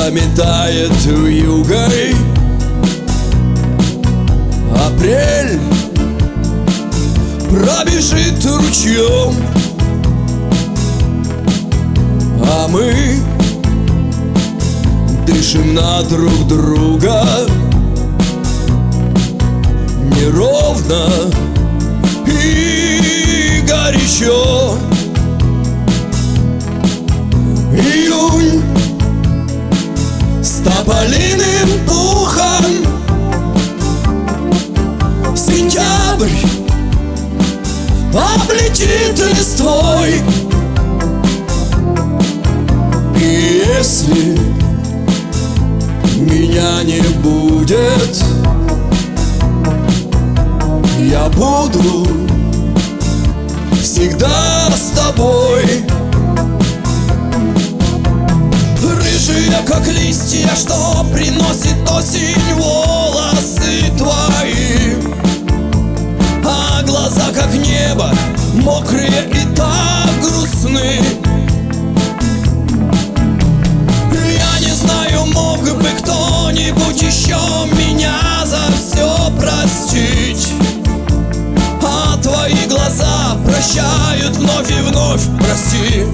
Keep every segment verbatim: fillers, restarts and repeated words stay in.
заметает вьюгой. Апрель пробежит ручьем, а мы дышим на друг друга неровно и горячо. Июнь с тополиным пухом, сентябрь облетит листвой. И если меня не будет, я буду всегда с тобой. Рыжие, как листья, что приносит осень, волосы твои, а глаза, как небо, мокрые и так грустны. Я не знаю, мог бы кто-нибудь еще меня за все простить, а твои глаза прощают вновь и вновь, прости.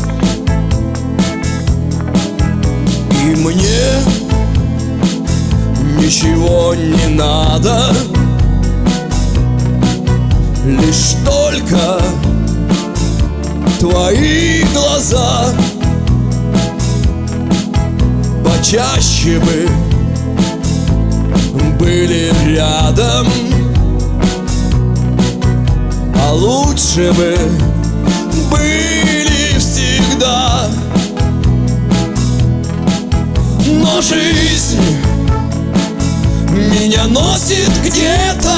И мне ничего не надо, лишь только твои глаза. Почаще бы были рядом, а лучше бы были всегда. Но жизнь меня носит где-то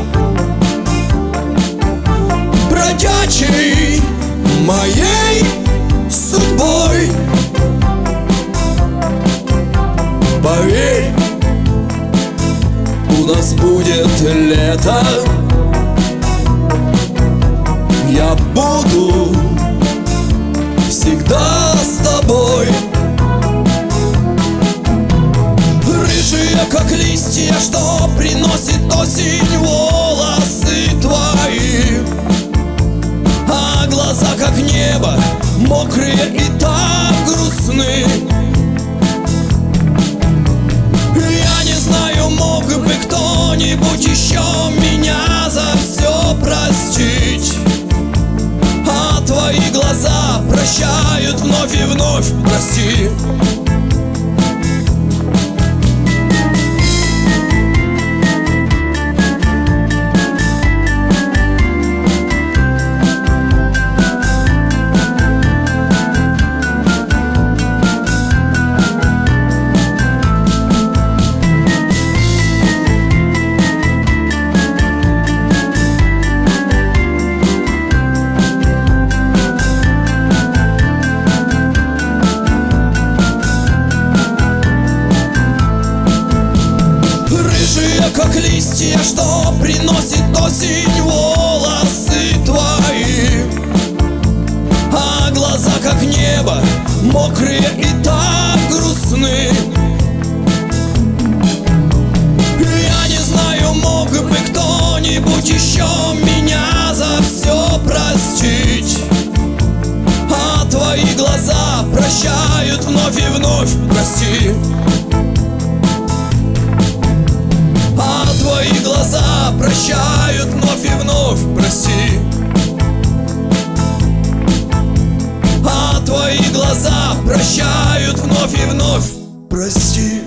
бродячей моей судьбой. Поверь, у нас будет лето, я буду всегда с тобой. Рыжие, как листья, что приносит осень, волосы твои, а глаза, как небо, мокрые и так грустны. Я не знаю, мог бы кто-нибудь еще меня за все простить, а твои глаза прощают вновь и вновь, прости. Как листья, что приносит осень, волосы твои, а глаза, как небо, мокрые и так грустны. Я не знаю, мог бы кто-нибудь еще меня за все простить, а твои глаза прощают вновь и вновь, прости. Твои глаза прощают вновь и вновь, прости. А твои глаза прощают вновь и вновь, прости.